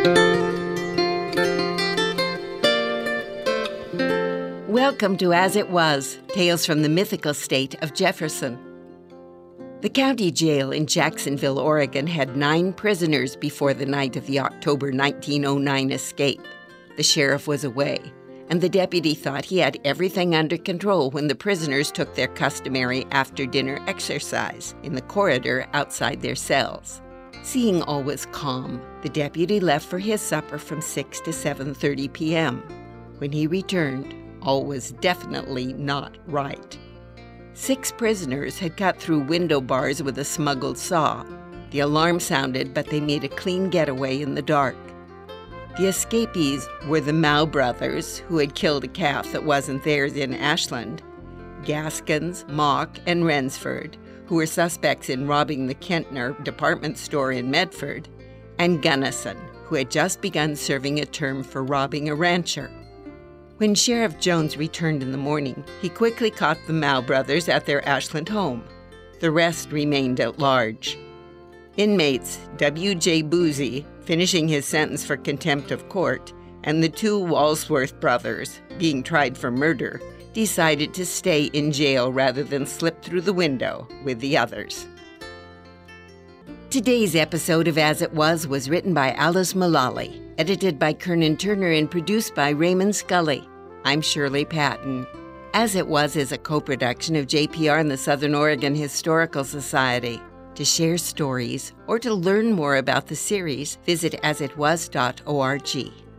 Welcome to As It Was, Tales from the Mythical State of Jefferson. The county jail in Jacksonville, Oregon had 9 prisoners before the night of the October 1909 escape. The sheriff was away, and the deputy thought he had everything under control when the prisoners took their customary after-dinner exercise in the corridor outside their cells. Seeing all was calm, the deputy left for his supper from 6 to 7:30 p.m. When he returned, all was definitely not right. 6 prisoners had cut through window bars with a smuggled saw. The alarm sounded, but they made a clean getaway in the dark. The escapees were the Mao brothers, who had killed a calf that wasn't theirs in Ashland, Gaskins, Mock, and Rensford, who were suspects in robbing the Kentner department store in Medford, and Gunnison, who had just begun serving a term for robbing a rancher. When Sheriff Jones returned in the morning, he quickly caught the Mao brothers at their Ashland home. The rest remained at large. Inmates W.J. Boozy, finishing his sentence for contempt of court, and the 2 Walsworth brothers, being tried for murder, decided to stay in jail rather than slip through the window with the others. Today's episode of As It Was written by Alice Mullally, edited by Kernan Turner, and produced by Raymond Scully. I'm Shirley Patton. As It Was is a co-production of JPR and the Southern Oregon Historical Society. To share stories or to learn more about the series, visit asitwas.org.